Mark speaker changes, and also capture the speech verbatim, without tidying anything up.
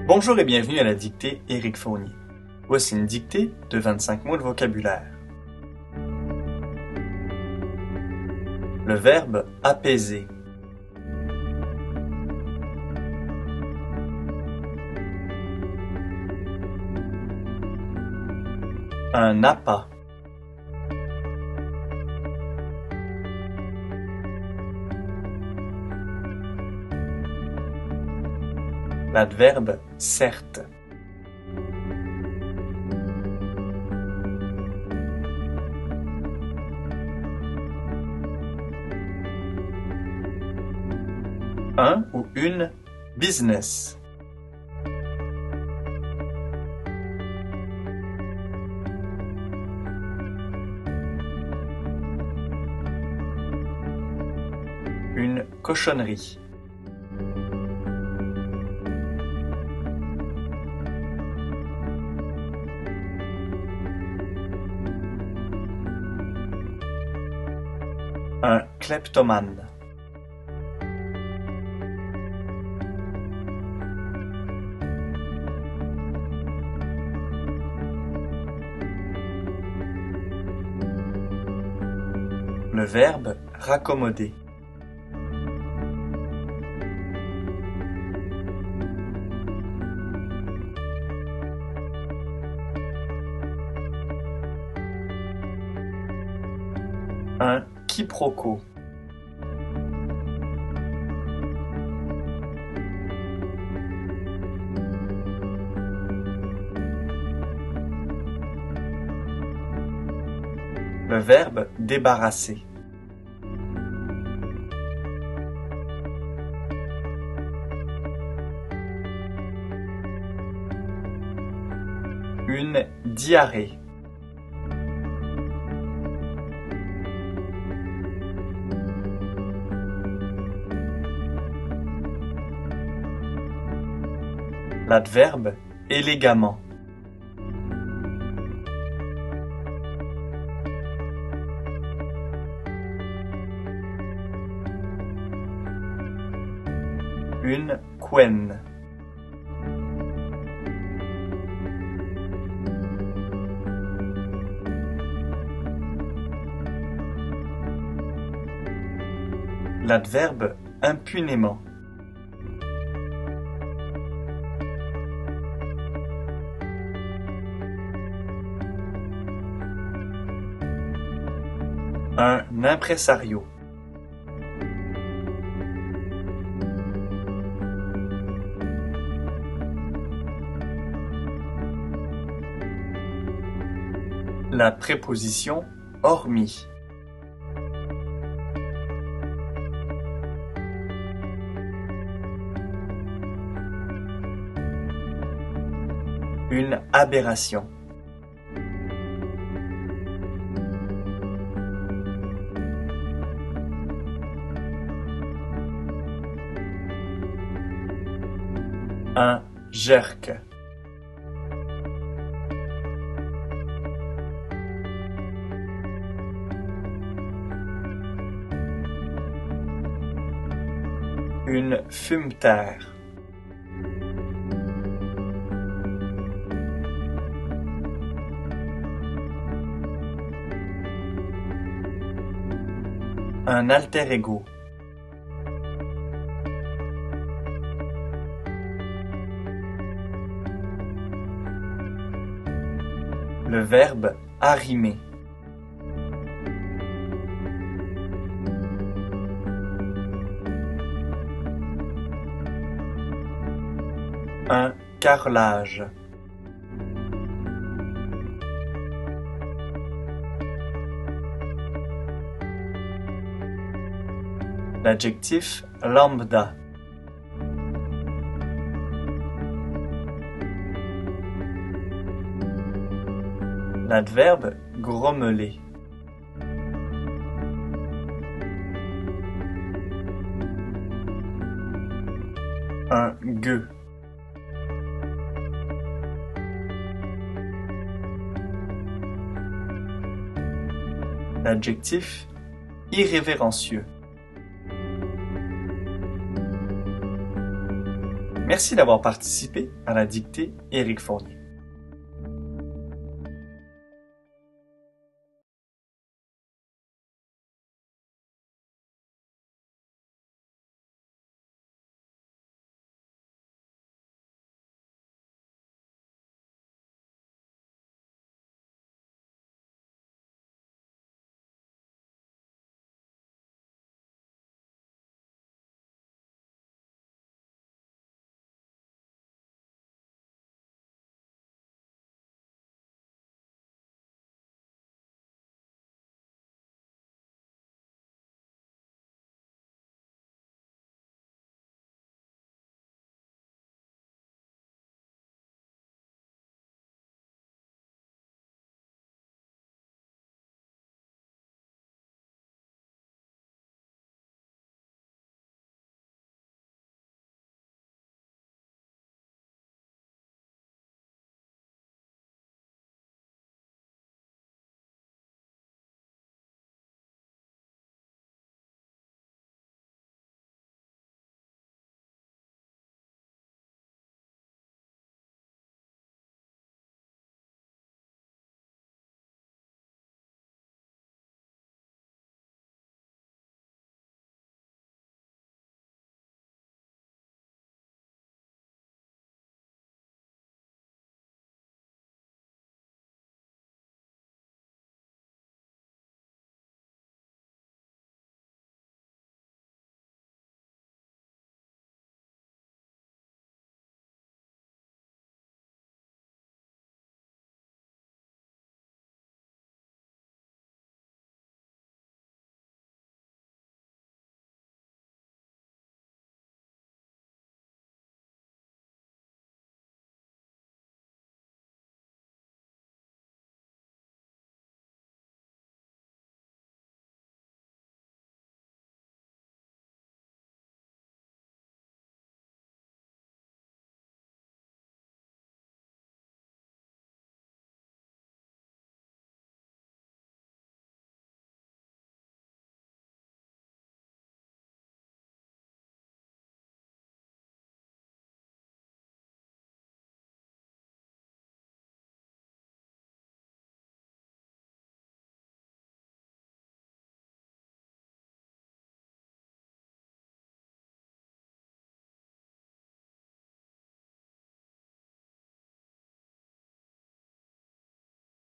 Speaker 1: Bonjour et bienvenue à la dictée Éric Fournier. Voici une dictée de vingt-cinq mots de vocabulaire. Le verbe apaiser. Un appât. L'adverbe certes. Un ou une business. Une cochonnerie. Un kleptomane. Le verbe raccommoder. Un quiproquo. Le verbe débarrasser. Une diarrhée. L'adverbe élégamment. Une couenne. L'adverbe impunément. Un impresario. La préposition hormis. Une aberration. Un jerk. Une fumeterre. Un alter ego. Le verbe arrimer. Un carrelage. L'adjectif lambda. L'adverbe grommeler. Un gueux. L'adjectif irrévérencieux. Merci d'avoir participé à la dictée Éric Fournier.